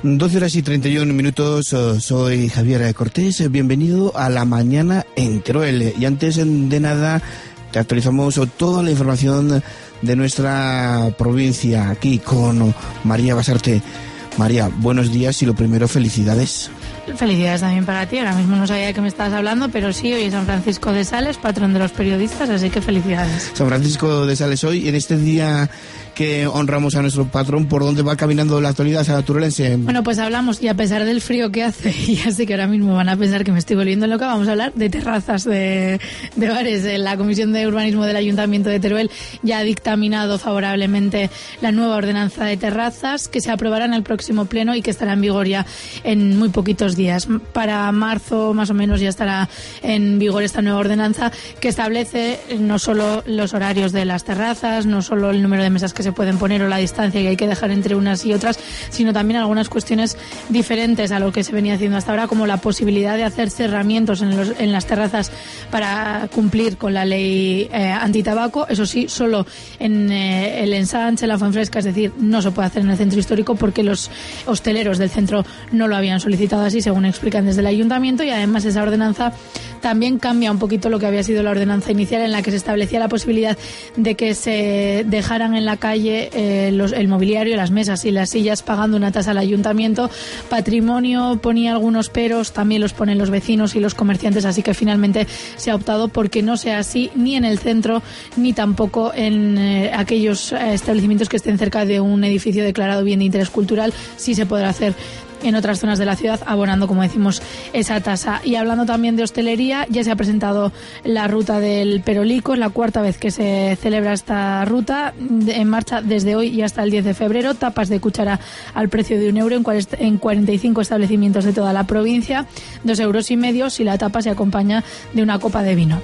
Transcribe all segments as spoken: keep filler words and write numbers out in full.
doce horas y treinta y uno minutos, soy Javier Cortés, bienvenido a La Mañana en Teruel. Y antes de nada, te actualizamos toda la información de nuestra provincia aquí con María Basarte. María, buenos días y lo primero, felicidades. Felicidades también para ti. Ahora mismo no sabía de qué me estabas hablando, pero sí, hoy es San Francisco de Sales, patrón de los periodistas, así que felicidades. San Francisco de Sales hoy, en este día que honramos a nuestro patrón, ¿por dónde va caminando la actualidad turolense? Bueno, pues hablamos, y a pesar del frío que hace, y así que ahora mismo van a pensar que me estoy volviendo loca, vamos a hablar de terrazas de, de bares. La Comisión de Urbanismo del Ayuntamiento de Teruel ya ha dictaminado favorablemente la nueva ordenanza de terrazas, que se aprobará en el próximo pleno y que estará en vigor ya en muy poquitos días. Para marzo, más o menos, ya estará en vigor esta nueva ordenanza, que establece no solo los horarios de las terrazas, no solo el número de mesas que se pueden poner o la distancia que hay que dejar entre unas y otras, sino también algunas cuestiones diferentes a lo que se venía haciendo hasta ahora, como la posibilidad de hacer cerramientos en, los, en las terrazas para cumplir con la ley eh, antitabaco. Eso sí, solo en eh, el ensanche, la Fuenfresca, es decir, no se puede hacer en el centro histórico porque los hosteleros del centro no lo habían solicitado así, según explican desde el ayuntamiento. Y además esa ordenanza también cambia un poquito lo que había sido la ordenanza inicial, en la que se establecía la posibilidad de que se dejaran en la calle eh, los, el mobiliario, las mesas y las sillas pagando una tasa al ayuntamiento. Patrimonio ponía algunos peros, también los ponen los vecinos y los comerciantes, así que finalmente se ha optado porque no sea así ni en el centro ni tampoco en eh, aquellos eh, establecimientos que estén cerca de un edificio declarado bien de interés cultural. Sí se podrá hacer en otras zonas de la ciudad, abonando, como decimos, esa tasa. Y hablando también de hostelería, ya se ha presentado la ruta del Perolico, es la cuarta vez que se celebra esta ruta, en marcha desde hoy y hasta el diez de febrero, tapas de cuchara al precio de un euro en cuarenta y cinco establecimientos de toda la provincia, dos euros y medio si la tapa se acompaña de una copa de vino.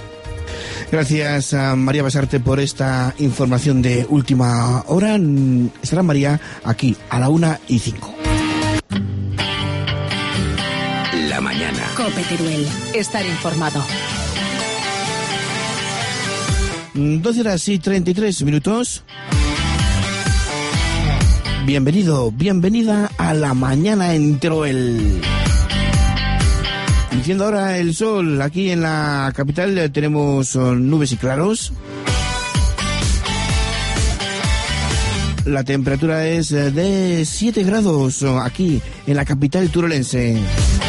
Gracias a María Basarte por esta información de última hora. Estará María aquí a la una y cinco. La mañana. COPE Teruel. Estar informado. doce horas y treinta y tres minutos. Bienvenido, bienvenida a La Mañana en Teruel. Diciendo ahora el sol, aquí en la capital tenemos nubes y claros. La temperatura es de siete grados aquí en la capital turolense.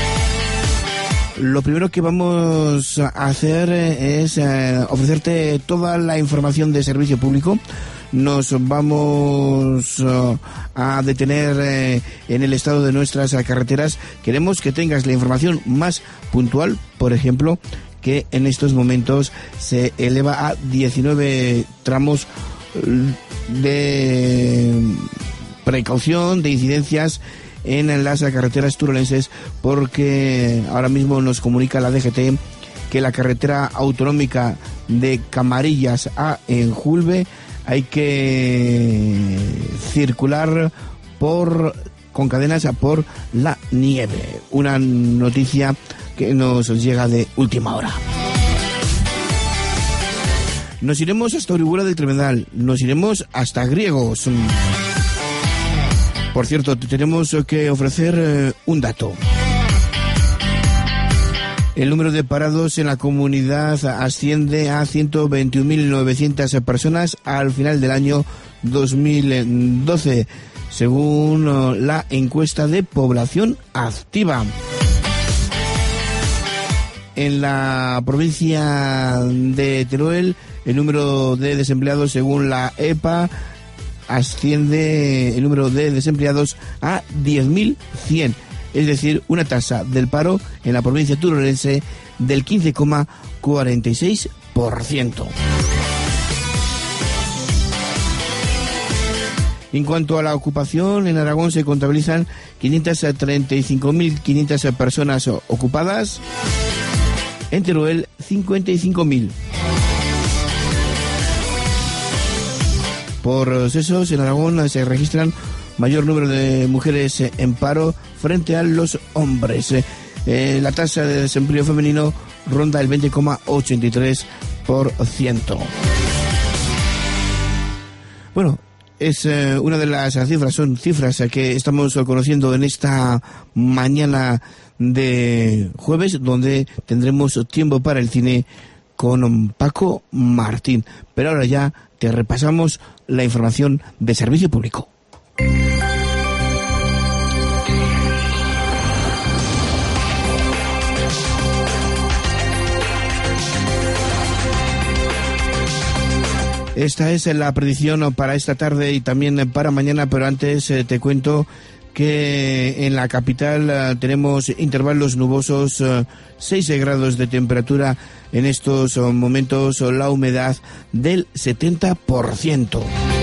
Lo primero que vamos a hacer es eh, ofrecerte toda la información de servicio público. Nos vamos uh, a detener eh, en el estado de nuestras uh, carreteras. Queremos que tengas la información más puntual, por ejemplo, que en estos momentos se eleva a diecinueve tramos de precaución, de incidencias en las carreteras turolenses, porque ahora mismo nos comunica la D G T que la carretera autonómica de Camarillas a Enjulve hay que circular por con cadenas por la nieve. Una noticia que nos llega de última hora. Nos iremos hasta Orihuela del Tremedal, nos iremos hasta Griegos. Por cierto, tenemos que ofrecer eh, un dato. El número de parados en la comunidad asciende a ciento veintiún mil novecientas personas al final del año dos mil doce, según uh, la encuesta de población activa. En la provincia de Teruel, el número de desempleados, según la E P A, asciende el número de desempleados a diez mil cien, es decir, una tasa del paro en la provincia turolense del quince coma cuarenta y seis por ciento. En cuanto a la ocupación, en Aragón se contabilizan quinientas treinta y cinco mil quinientas personas ocupadas, en Teruel cincuenta y cinco mil. Por censos, en Aragón se registran mayor número de mujeres en paro frente a los hombres. Eh, la tasa de desempleo femenino ronda el veinte coma ochenta y tres por ciento. Bueno, es eh, una de las cifras, son cifras que estamos conociendo en esta mañana de jueves, donde tendremos tiempo para el cine con Paco Martín. Pero ahora ya te repasamos la información de servicio público. Esta es la predicción para esta tarde y también para mañana, pero antes eh, te cuento que en la capital eh, tenemos intervalos nubosos, eh, seis grados de temperatura en estos eh, momentos, eh, la humedad del setenta por ciento.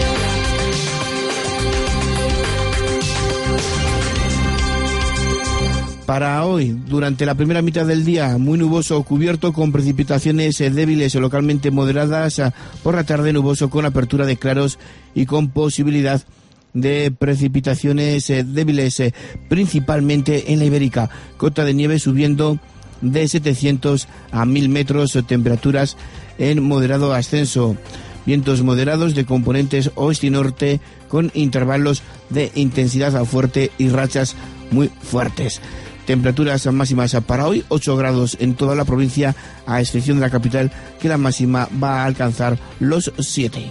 Para hoy, durante la primera mitad del día, muy nuboso o cubierto con precipitaciones eh, débiles o localmente moderadas. Eh, por la tarde, nuboso con apertura de claros y con posibilidad de precipitaciones eh, débiles, eh, principalmente en la Ibérica. Cota de nieve subiendo de setecientos a mil metros, eh, temperaturas en moderado ascenso. Vientos moderados de componentes oeste y norte con intervalos de intensidad fuerte y rachas muy fuertes. Temperaturas máximas para hoy, ocho grados en toda la provincia, a excepción de la capital, que la máxima va a alcanzar los siete.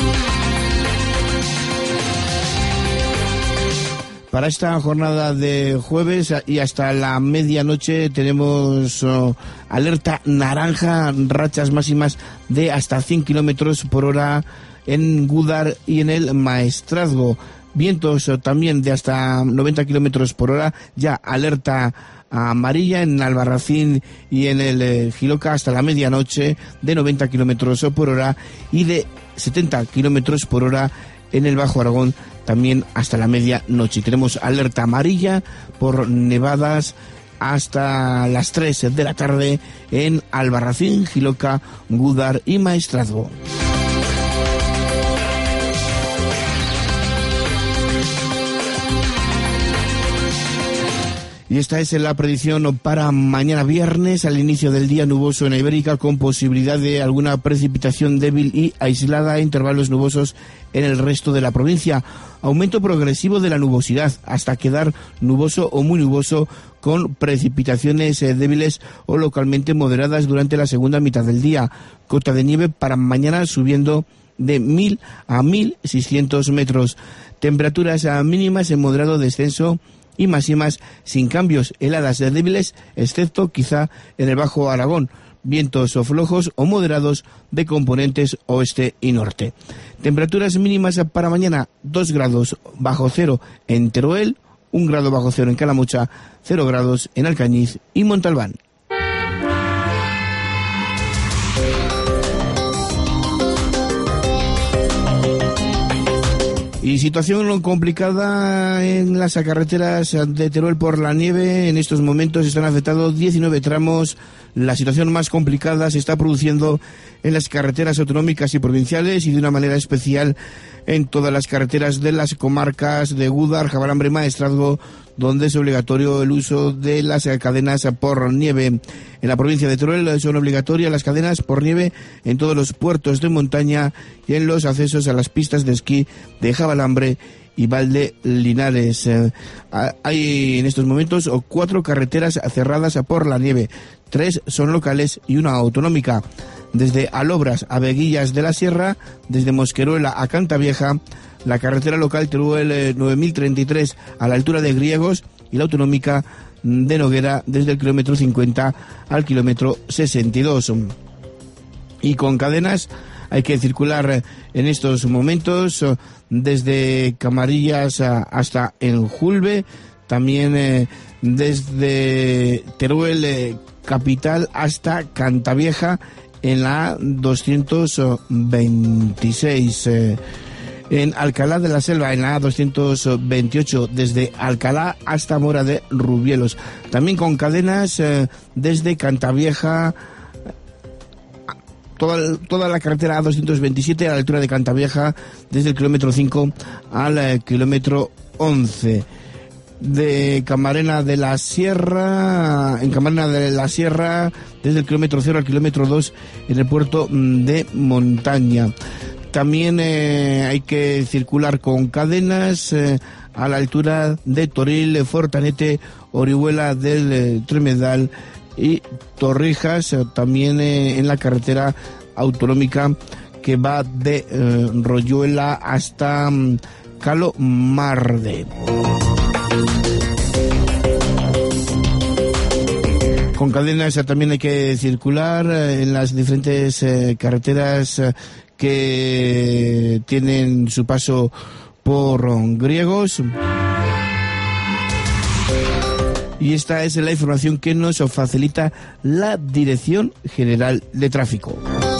Para esta jornada de jueves y hasta la medianoche tenemos uh, alerta naranja, rachas máximas de hasta cien kilómetros por hora en Gúdar y en el Maestrazgo. Vientos también de hasta noventa kilómetros por hora, ya alerta amarilla en Albarracín y en el eh, Jiloca hasta la medianoche, de noventa kilómetros por hora y de setenta kilómetros por hora en el Bajo Aragón también hasta la medianoche. Tenemos alerta amarilla por nevadas hasta las tres de la tarde en Albarracín, Jiloca, Gúdar y Maestrazgo. Y esta es la predicción para mañana viernes, al inicio del día nuboso en Ibérica, con posibilidad de alguna precipitación débil y aislada, intervalos nubosos en el resto de la provincia. Aumento progresivo de la nubosidad hasta quedar nuboso o muy nuboso, con precipitaciones eh, débiles o localmente moderadas durante la segunda mitad del día. Cota de nieve para mañana subiendo de mil a mil seiscientos metros. Temperaturas mínimas en moderado descenso y máximas sin cambios, heladas débiles, excepto quizá en el Bajo Aragón. Vientos o flojos o moderados de componentes oeste y norte. Temperaturas mínimas para mañana, dos grados bajo cero en Teruel, un grado bajo cero en Calamocha, cero grados en Alcañiz y Montalbán. Y situación complicada en las carreteras de Teruel por la nieve. En estos momentos están afectados diecinueve tramos. La situación más complicada se está produciendo en las carreteras autonómicas y provinciales, y de una manera especial en todas las carreteras de las comarcas de Gúdar, Jabalambre y Maestrazgo, donde es obligatorio el uso de las cadenas por nieve. En la provincia de Teruel son obligatorias las cadenas por nieve en todos los puertos de montaña y en los accesos a las pistas de esquí de Jabalambre y Valde Linares. Eh, hay en estos momentos cuatro carreteras cerradas por la nieve. Tres son locales y una autonómica. Desde Alobras a Veguillas de la Sierra, desde Mosqueruela a Cantavieja, la carretera local Teruel eh, nueve mil treinta y tres a la altura de Griegos, y la autonómica de Noguera desde el kilómetro cincuenta al kilómetro sesenta y dos. Y con cadenas hay que circular en estos momentos desde Camarillas hasta Enjulve, también eh, desde Teruel eh, capital hasta Cantavieja en la doscientos veintiséis. Eh, en Alcalá de la Selva, en la doscientos veintiocho, desde Alcalá hasta Mora de Rubielos. También con cadenas eh, desde Cantavieja, toda, toda la carretera A doscientos veintisiete a la altura de Cantavieja, desde el kilómetro cinco al eh, kilómetro once. De Camarena de la Sierra, en Camarena de la Sierra, desde el kilómetro cero al kilómetro dos en el puerto de Montaña. También eh, hay que circular con cadenas eh, a la altura de Toril, Fortanete, Orihuela del eh, Tremedal y Torrijas, eh, también eh, en la carretera autonómica que va de eh, Royuela hasta um, Calomarde. Con cadenas eh, también hay que circular eh, en las diferentes eh, carreteras eh, que tienen su paso por Griegos. Y esta es la información que nos facilita la Dirección General de Tráfico.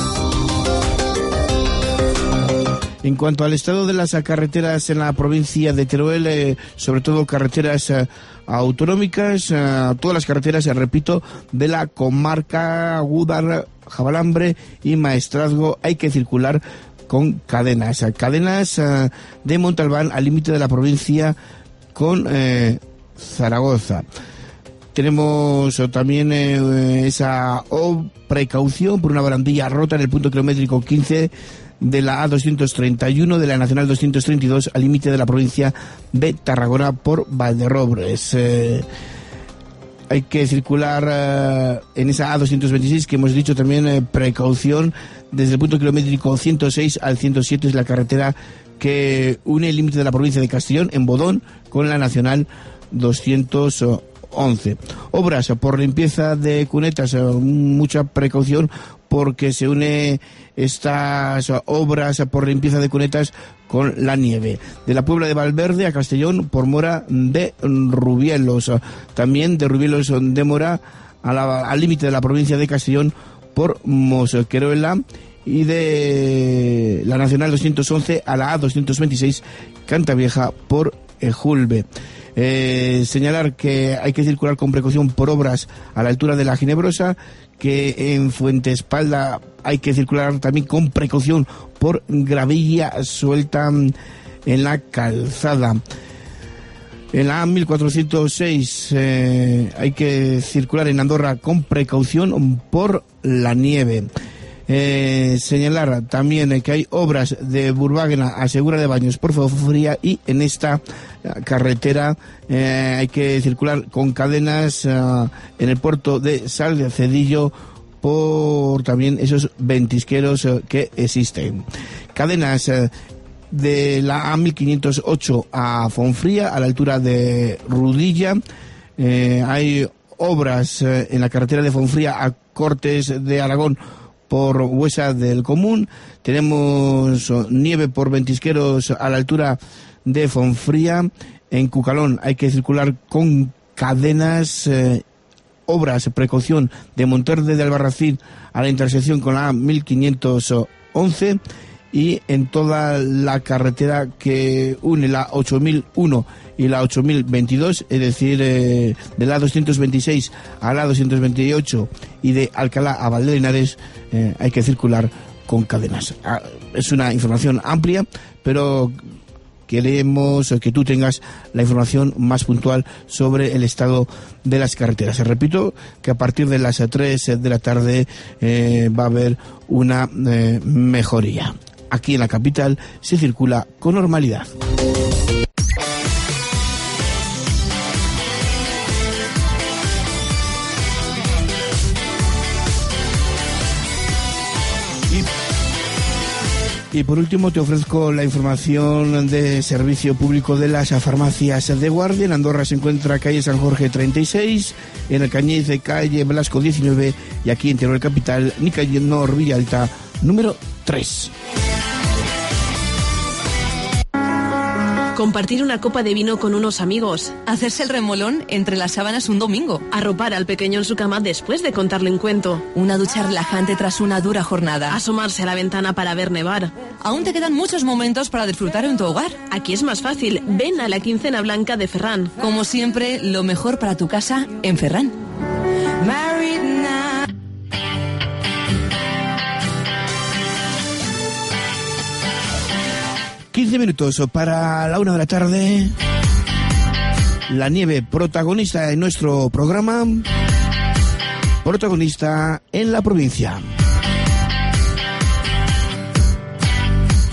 En cuanto al estado de las carreteras en la provincia de Teruel, eh, sobre todo carreteras eh, autonómicas, eh, todas las carreteras, eh, repito, de la comarca Gúdar, Jabalambre y Maestrazgo, hay que circular con cadenas. Cadenas eh, de Montalbán al límite de la provincia con eh, Zaragoza. Tenemos también eh, esa oh, precaución por una barandilla rota en el punto kilométrico quince de la A doscientos treinta y uno de la Nacional doscientos treinta y dos al límite de la provincia de Tarragona por Valderrobres. Eh, hay que circular eh, en esa A doscientos veintiséis que hemos dicho también eh, precaución desde el punto kilométrico ciento seis al ciento siete, es la carretera que une el límite de la provincia de Castellón en Bodón con la Nacional doscientos once. Obras por limpieza de cunetas, eh, mucha precaución porque se une estas obras por limpieza de cunetas con la nieve. De la Puebla de Valverde a Castellón por Mora de Rubielos. También de Rubielos de Mora a la, al límite de la provincia de Castellón por Mosqueruela. Y de la Nacional doscientos once a la A doscientos veintiséis Cantavieja por Ejulbe. Eh, señalar que hay que circular con precaución por obras a la altura de la Ginebrosa, que en Fuentespalda hay que circular también con precaución por gravilla suelta en la calzada. En la A mil cuatrocientos seis eh, hay que circular en Andorra con precaución por la nieve. Eh, señalar también que hay obras de Burváguena a Segura de Baños por Fofría, y en esta carretera eh, hay que circular con cadenas uh, en el puerto de Salcedillo por también esos ventisqueros uh, que existen. Cadenas uh, de la A mil quinientos ocho a Fonfría a la altura de Rudilla. Eh, hay obras uh, en la carretera de Fonfría a Cortes de Aragón por Huesa del Común. Tenemos nieve por ventisqueros a la altura de Fonfría. En Cucalón hay que circular con cadenas. Eh, obras, precaución de Monterde de Albarracín a la intersección con la A mil quinientos once. Y en toda la carretera que une la ocho mil uno y la ocho mil veintidós, es decir, eh, de la doscientos veintiséis a la doscientos veintiocho y de Alcalá a Valdelinares, eh, hay que circular con cadenas. Ah, es una información amplia, pero queremos que tú tengas la información más puntual sobre el estado de las carreteras. Repito que a partir de las tres de la tarde eh, va a haber una eh, mejoría. Aquí en la capital se circula con normalidad. Y por último te ofrezco la información de servicio público de las farmacias de Guardia. En Andorra se encuentra calle San Jorge treinta y seis, en el Cañiz de calle Velasco diecinueve, y aquí en Teruel capital, Nicanor Villalta número tres. Compartir una copa de vino con unos amigos. Hacerse el remolón entre las sábanas un domingo. Arropar al pequeño en su cama después de contarle un cuento. Una ducha relajante tras una dura jornada. Asomarse a la ventana para ver nevar. Aún te quedan muchos momentos para disfrutar en tu hogar. Aquí es más fácil. Ven a la quincena blanca de Ferran. Como siempre, lo mejor para tu casa en Ferran. quince minutos para la una de la tarde. La nieve, protagonista en nuestro programa, protagonista en la provincia.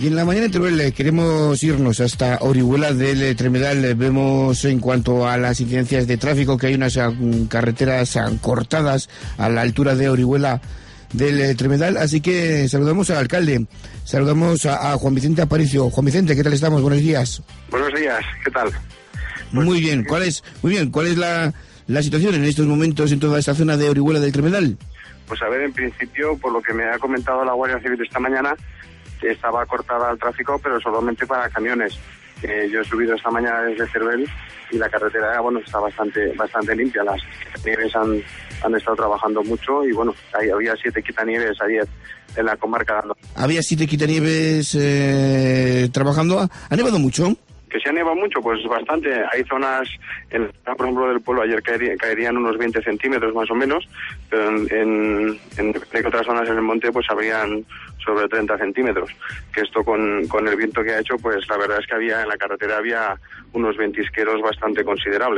Y en la mañana, Teruel, queremos irnos hasta Orihuela del Tremedal. Vemos en cuanto a las incidencias de tráfico que hay unas uh, carreteras uh, cortadas a la altura de Orihuela del Tremedal, así que saludamos al alcalde, saludamos a, a Juan Vicente Aparicio. Juan Vicente, ¿qué tal estamos? Buenos días. Buenos días, ¿qué tal? Pues, muy bien, ¿cuál es, muy bien, ¿cuál es la, la situación en estos momentos en toda esta zona de Orihuela del Tremedal? Pues a ver, en principio, por lo que me ha comentado la Guardia Civil esta mañana, estaba cortada el tráfico, pero solamente para camiones. Eh, yo he subido esta mañana desde Teruel y la carretera, bueno, está bastante bastante limpia. Las nieves han, han estado trabajando mucho y, bueno, ahí había siete quitanieves ayer en la comarca. Había siete quitanieves eh, trabajando. ¿Ha nevado mucho? Que se ha nevado mucho, pues bastante. Hay zonas, en, por ejemplo, del pueblo ayer caería, caerían unos veinte centímetros más o menos, pero en, en, en otras zonas en el monte pues habrían sobre treinta centímetros. Que esto con, con el viento que ha hecho, pues la verdad es que había en la carretera había unos ventisqueros bastante considerables.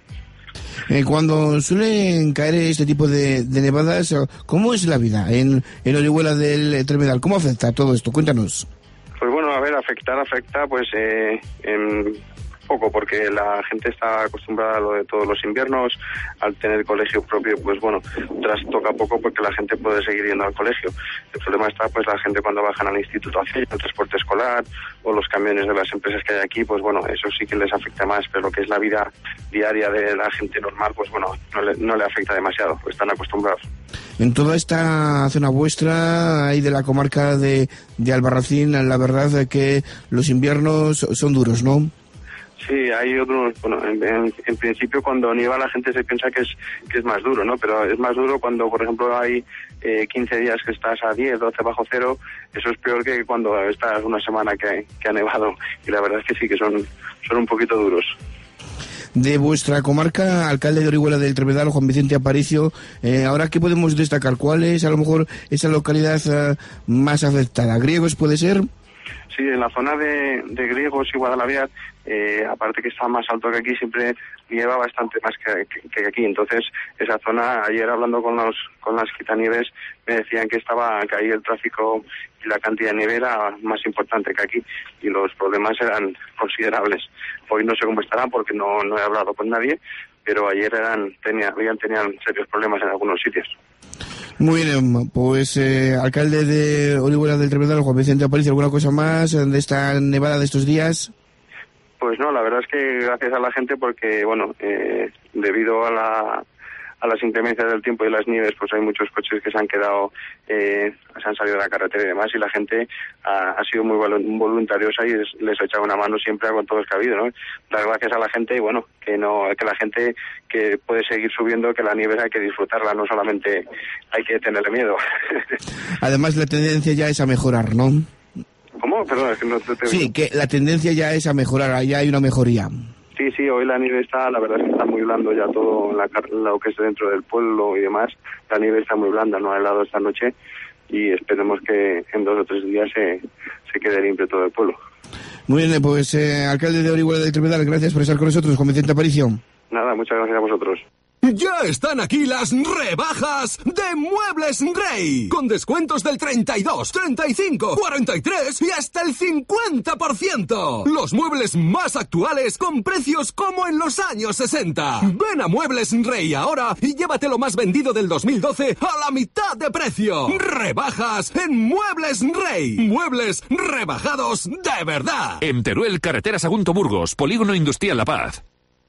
Eh, cuando suelen caer este tipo de, de nevadas, ¿cómo es la vida en, en Orihuela del Tremedal? ¿Cómo afecta todo esto? Cuéntanos. Pues bueno, a ver, afectar, afecta, pues eh, en poco, porque la gente está acostumbrada a lo de todos los inviernos, al tener colegio propio, pues bueno, trastoca poco porque la gente puede seguir yendo al colegio. El problema está, pues la gente cuando bajan al instituto hacia el transporte escolar o los camiones de las empresas que hay aquí, pues bueno, eso sí que les afecta más, pero lo que es la vida diaria de la gente normal, pues bueno, no le, no le afecta demasiado, pues están acostumbrados. En toda esta zona vuestra, ahí de la comarca de, de Albarracín, la verdad es que los inviernos son duros, ¿no? Sí, hay otros, bueno, en, en, en principio cuando nieva la gente se piensa que es que es más duro, ¿no? Pero es más duro cuando, por ejemplo, hay eh, quince días que estás a diez, doce bajo cero, eso es peor que cuando estás una semana que, que ha nevado, y la verdad es que sí, que son, son un poquito duros. De vuestra comarca, alcalde de Orihuela del Tremedal, Juan Vicente Aparicio, eh, ahora, ¿qué podemos destacar? ¿Cuál es a lo mejor esa localidad uh, más afectada? ¿Griegos puede ser? Sí, en la zona de, de Griegos y Guadalaviar, eh, aparte que está más alto que aquí, siempre nieva bastante más que, que, que aquí. Entonces, esa zona, ayer hablando con los con las quitanieves, me decían que estaba que ahí el tráfico y la cantidad de nieve era más importante que aquí y los problemas eran considerables. Hoy no sé cómo estarán porque no, no he hablado con nadie, pero ayer eran tenía, habían tenían serios problemas en algunos sitios. Muy bien, pues eh, alcalde de Orihuela del Tremedal, Juan Vicente Aparicio, ¿alguna cosa más de esta nevada de estos días? Pues no, la verdad es que gracias a la gente porque, bueno, eh, debido a la a las inclemencias del tiempo y las nieves, pues hay muchos coches que se han quedado, eh, se han salido de la carretera y demás, y la gente ha, ha sido muy voluntariosa y les, les ha echado una mano siempre con todo el que ha habido, ¿no? Dar gracias a la gente y bueno, que no, que la gente que puede seguir subiendo, que la nieve hay que disfrutarla, no solamente hay que tenerle miedo. Además la tendencia ya es a mejorar, ¿no? ¿Cómo? Perdón, es que no te, te Sí, que la tendencia ya es a mejorar, ya hay una mejoría. Sí, sí, hoy la nieve está, la verdad es que está muy blando ya todo la, lo que es dentro del pueblo y demás. La nieve está muy blanda, no ha helado esta noche y esperemos que en dos o tres días se, se quede limpio todo el pueblo. Muy bien, pues eh, alcalde de Orihuela del Tremedal, gracias por estar con nosotros, Juan Vicente Aparicio. Nada, muchas gracias a vosotros. Ya están aquí las rebajas de Muebles Rey, con descuentos del treinta y dos, treinta y cinco, cuarenta y tres y hasta el cincuenta por ciento. Los muebles más actuales con precios como en los años sesenta. Ven a Muebles Rey ahora y llévate lo más vendido del dos mil doce a la mitad de precio. Rebajas en Muebles Rey. Muebles rebajados de verdad. En Teruel, carretera Sagunto Burgos, Polígono Industrial La Paz.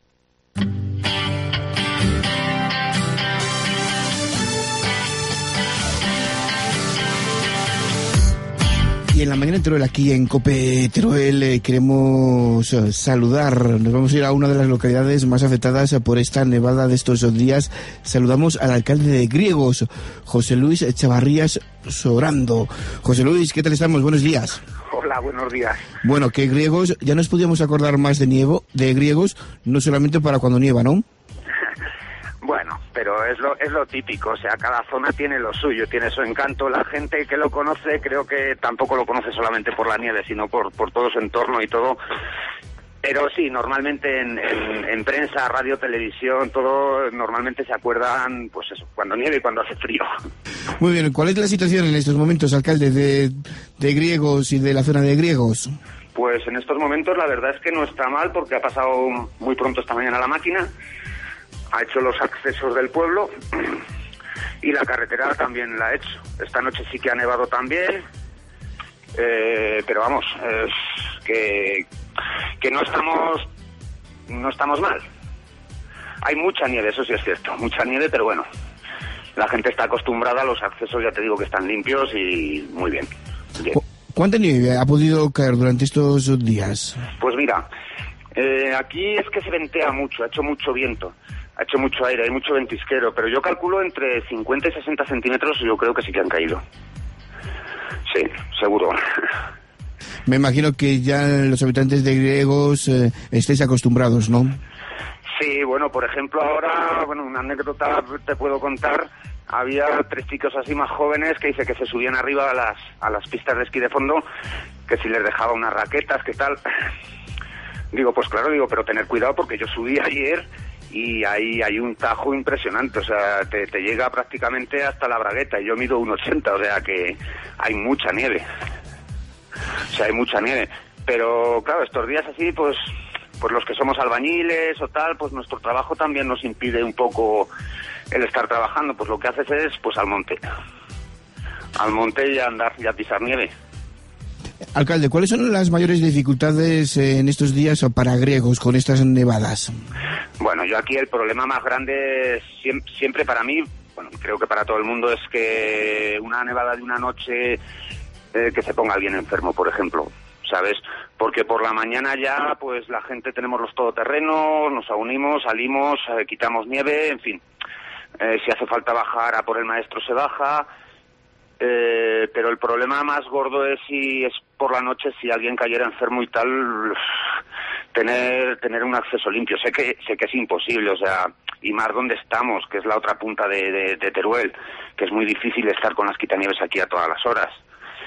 Y en la mañana en Teruel, aquí en COPE Teruel, eh, queremos eh, saludar, nos vamos a ir a una de las localidades más afectadas eh, por esta nevada de estos días. Saludamos al alcalde de Griegos, José Luis Chavarrías Sorando. José Luis, ¿qué tal estamos? Buenos días. Hola, buenos días. Bueno, que Griegos, ya nos podíamos acordar más de nievo, de Griegos, no solamente para cuando nieva, ¿no? Bueno, pero es lo es lo típico, o sea, cada zona tiene lo suyo, tiene su encanto. La gente que lo conoce creo que tampoco lo conoce solamente por la nieve, sino por, por todo su entorno y todo. Pero sí, normalmente en, en, en prensa, radio, televisión, todo, normalmente se acuerdan, pues eso, cuando nieve y cuando hace frío. Muy bien, ¿cuál es la situación en estos momentos, alcalde, de, de Griegos y de la zona de Griegos? Pues en estos momentos la verdad es que no está mal, porque ha pasado muy pronto esta mañana la máquina, ha hecho los accesos del pueblo y la carretera también la ha hecho. Esta noche sí que ha nevado también, eh, pero vamos, eh, que, que no estamos no estamos mal. Hay mucha nieve, eso sí es cierto, mucha nieve, pero bueno, la gente está acostumbrada, los accesos ya te digo que están limpios y muy bien. bien. ¿Cuánta nieve ha podido caer durante estos días? Pues mira, eh, aquí es que se ventea mucho, ha hecho mucho viento, ha hecho mucho aire, hay mucho ventisquero, pero yo calculo entre cincuenta y sesenta centímetros, yo creo que sí que han caído. Sí, seguro. Me imagino que ya los habitantes de Griegos eh, estáis acostumbrados, ¿no? Sí, bueno, por ejemplo, ahora, bueno, una anécdota te puedo contar. Había tres chicos así más jóvenes que dice que se subían arriba a las a las pistas de esquí de fondo, que si les dejaba unas raquetas, ¿qué tal? Digo, pues claro, digo, pero tener cuidado porque yo subí ayer y ahí hay un tajo impresionante, o sea, te, te llega prácticamente hasta la bragueta y yo mido uno ochenta, o sea que hay mucha nieve. O sea, hay mucha nieve. Pero claro, estos días así, pues... pues los que somos albañiles o tal, pues nuestro trabajo también nos impide un poco el estar trabajando, pues lo que haces es pues al monte, al monte y a andar y a pisar nieve. Alcalde, ¿cuáles son las mayores dificultades en estos días para Griegos con estas nevadas? Bueno, yo aquí el problema más grande siempre, siempre para mí, bueno, creo que para todo el mundo, es que una nevada de una noche eh, que se ponga alguien enfermo, por ejemplo, ¿sabes? Porque por la mañana ya, pues la gente tenemos los todoterrenos, nos unimos, salimos, eh, quitamos nieve, en fin. Eh, si hace falta bajar a por el maestro se baja, eh, pero el problema más gordo es si es por la noche, si alguien cayera enfermo y tal, tener tener un acceso limpio. Sé que sé que es imposible, o sea, y más donde estamos, que es la otra punta de, de, de Teruel, que es muy difícil estar con las quitanieves aquí a todas las horas.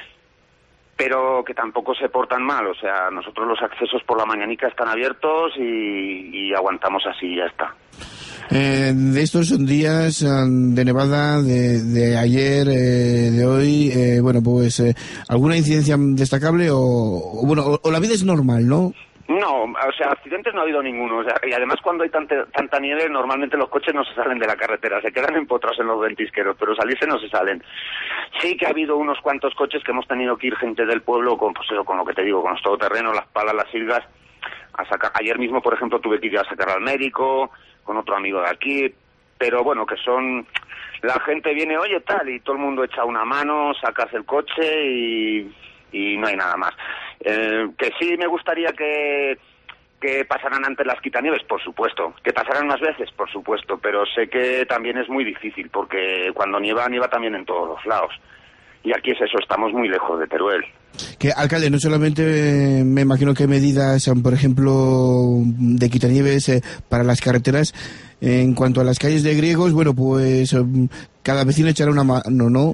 Pero que tampoco se portan mal, o sea, nosotros los accesos por la mañanica están abiertos y, y aguantamos así y ya está. Eh, de estos días de nevada de, de ayer, eh, de hoy, eh, bueno, pues eh, ¿alguna incidencia destacable o, o bueno, o, o la vida es normal, no? No, o sea, accidentes no ha habido ninguno, o sea, y además cuando hay tanta, tanta nieve, normalmente los coches no se salen de la carretera, se quedan empotrados en los ventisqueros, pero salirse no se salen. Sí que ha habido unos cuantos coches que hemos tenido que ir gente del pueblo con, pues eso, con lo que te digo, con los todoterrenos, las palas, las silgas, a sacar. Ayer mismo, por ejemplo, tuve que ir a sacar al médico, con otro amigo de aquí, pero bueno, que son... La gente viene, oye, tal, y todo el mundo echa una mano, sacas el coche y... y no hay nada más. Eh, que sí me gustaría que, que pasaran antes las quitanieves, por supuesto. Que pasaran más veces, por supuesto. Pero sé que también es muy difícil, porque cuando nieva, nieva también en todos los lados. Y aquí es eso, estamos muy lejos de Teruel. Que, alcalde, no solamente eh, me imagino que medidas, por ejemplo, de quitanieves eh, para las carreteras, en cuanto a las calles de Griegos, bueno, pues eh, cada vecino echará una mano, ¿no?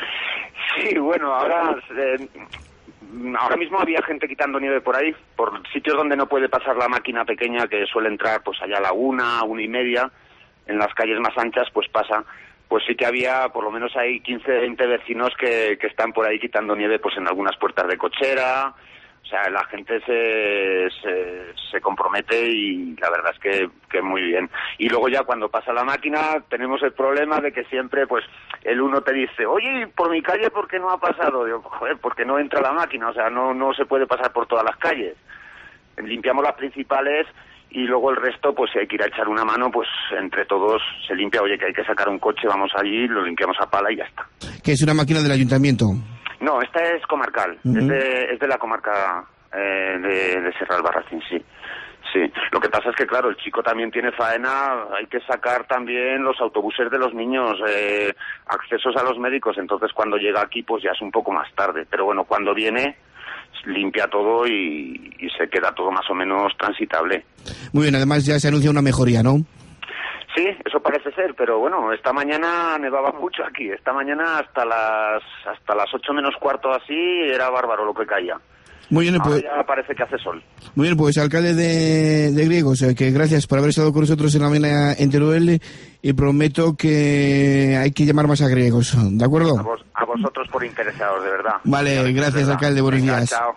Sí, bueno, ahora eh, ahora mismo había gente quitando nieve por ahí, por sitios donde no puede pasar la máquina pequeña, que suele entrar pues allá a la una, una y media, en las calles más anchas pues pasa, pues sí que había, por lo menos hay quince, veinte vecinos que, que están por ahí quitando nieve pues en algunas puertas de cochera. O sea, la gente se, se, se compromete y la verdad es que, que muy bien. Y luego ya cuando pasa la máquina tenemos el problema de que siempre pues el uno te dice, oye, por mi calle ¿por qué no ha pasado? Digo, joder, porque no entra la máquina, o sea, no, no se puede pasar por todas las calles. Limpiamos las principales y luego el resto, pues si hay que ir a echar una mano, pues entre todos se limpia, oye, que hay que sacar un coche, vamos allí, lo limpiamos a pala y ya está. ¿Que es una máquina del ayuntamiento? No, esta es comarcal, uh-huh. es, de, es de la comarca eh, de, de Serra Albarracín, sí. Sí, lo que pasa es que, claro, el chico también tiene faena, hay que sacar también los autobuses de los niños, eh, accesos a los médicos, entonces cuando llega aquí pues ya es un poco más tarde, pero bueno, cuando viene limpia todo y, y se queda todo más o menos transitable. Muy bien, además ya se anuncia una mejoría, ¿no? Sí, eso parece ser, pero bueno, esta mañana nevaba mucho aquí. Esta mañana hasta las hasta las ocho menos cuarto así era bárbaro lo que caía. Muy bien, pues, ahora ya parece que hace sol. Muy bien, pues alcalde de, de Griegos, eh, que gracias por haber estado con nosotros en la mañana en Teruel, y prometo que hay que llamar más a Griegos, ¿de acuerdo? A, vos, a vosotros por interesados, de verdad. Vale, Gracias, gracias, verdad. alcalde, buenos Venga, días. Chao.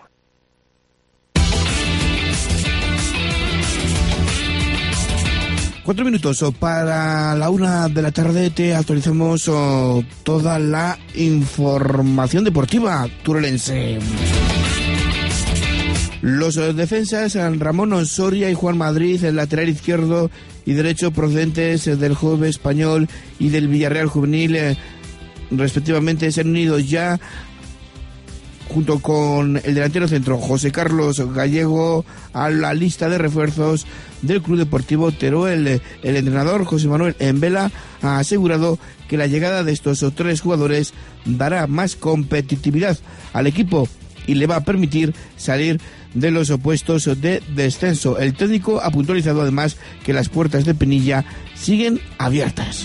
Cuatro minutos oh, para la una de la tarde. Te actualizamos oh, toda la información deportiva turolense. Los eh, defensas Ramón Soria y Juan Madrid, el lateral izquierdo y derecho procedentes eh, del Juve Español y del Villarreal Juvenil, eh, respectivamente, se han unido ya junto con el delantero centro José Carlos Gallego a la lista de refuerzos del Club Deportivo Teruel. El entrenador José Manuel Embela ha asegurado que la llegada de estos tres jugadores dará más competitividad al equipo y le va a permitir salir de los puestos de descenso. El técnico ha puntualizado además que las puertas de Pinilla siguen abiertas.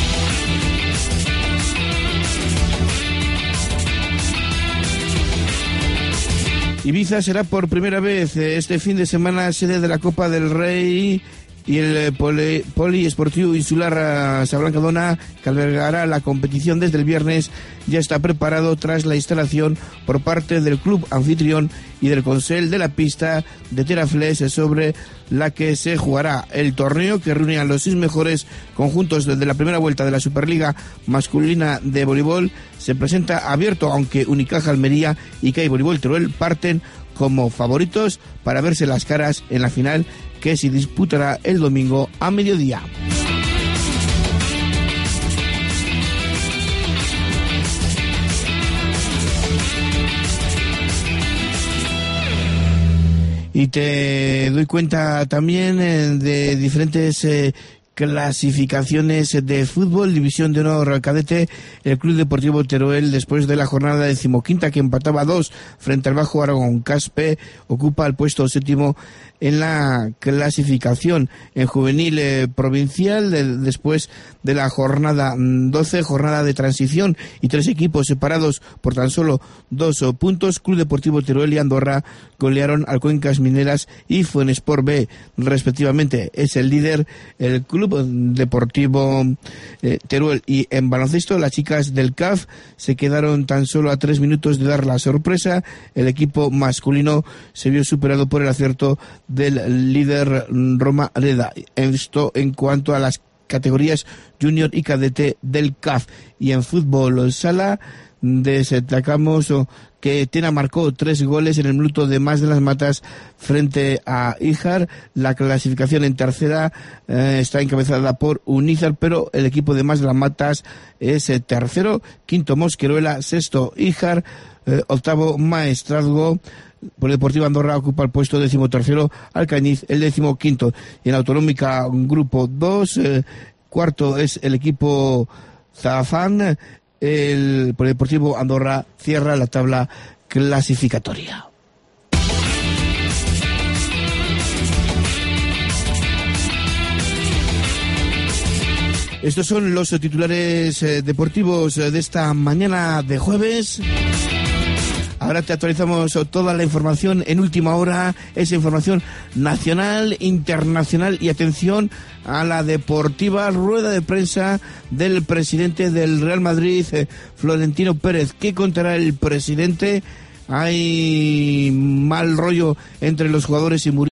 Ibiza será por primera vez este fin de semana sede de la Copa del Rey, y el poli, Poliesportivo Insular Sablancadona, que albergará la competición desde el viernes, ya está preparado tras la instalación por parte del club anfitrión y del Consell de la pista de Terafles, sobre la que se jugará el torneo, que reúne a los seis mejores conjuntos desde la primera vuelta de la Superliga masculina de voleibol. Se presenta abierto, aunque Unicaja Almería y C A I Voleibol Teruel parten como favoritos para verse las caras en la final, que se disputará el domingo a mediodía. Y te doy cuenta también eh, de diferentes eh, clasificaciones de fútbol. División de honor cadete, el Club Deportivo Teruel, después de la jornada decimoquinta, que empataba a dos frente al Bajo Aragón Caspe, ocupa el puesto séptimo en la clasificación. En juvenil eh, provincial, de, después de la jornada doce, jornada de transición y tres equipos separados por tan solo dos oh, puntos, Club Deportivo Teruel y Andorra golearon al Cuencas Mineras y Fuenesport B, respectivamente. Es el líder el Club Deportivo eh, Teruel. Y en baloncesto, las chicas del C A F se quedaron tan solo a tres minutos de dar la sorpresa. El equipo masculino se vio superado por el acierto del líder Roma Reda. Esto en cuanto a las categorías junior y cadete del C A F. Y en fútbol sala destacamos que Tena marcó tres goles en el minuto de Más de las Matas frente a Híjar. La clasificación en tercera eh, está encabezada por Unízar, pero el equipo de Más de las Matas es eh, tercero, quinto Mosqueruela, sexto Híjar, eh, octavo Maestrazgo. Por el Deportivo Andorra ocupa el puesto decimotercero Alcañiz, el decimoquinto. Y en la Autonómica Grupo dos, eh, cuarto es el equipo Zafán. El Polideportivo Andorra cierra la tabla clasificatoria. Estos son los titulares eh, deportivos de esta mañana de jueves. Ahora te actualizamos toda la información en última hora, esa información nacional, internacional, y atención a la deportiva rueda de prensa del presidente del Real Madrid, Florentino Pérez. ¿Qué contará el presidente? Hay mal rollo entre los jugadores y Mourinho.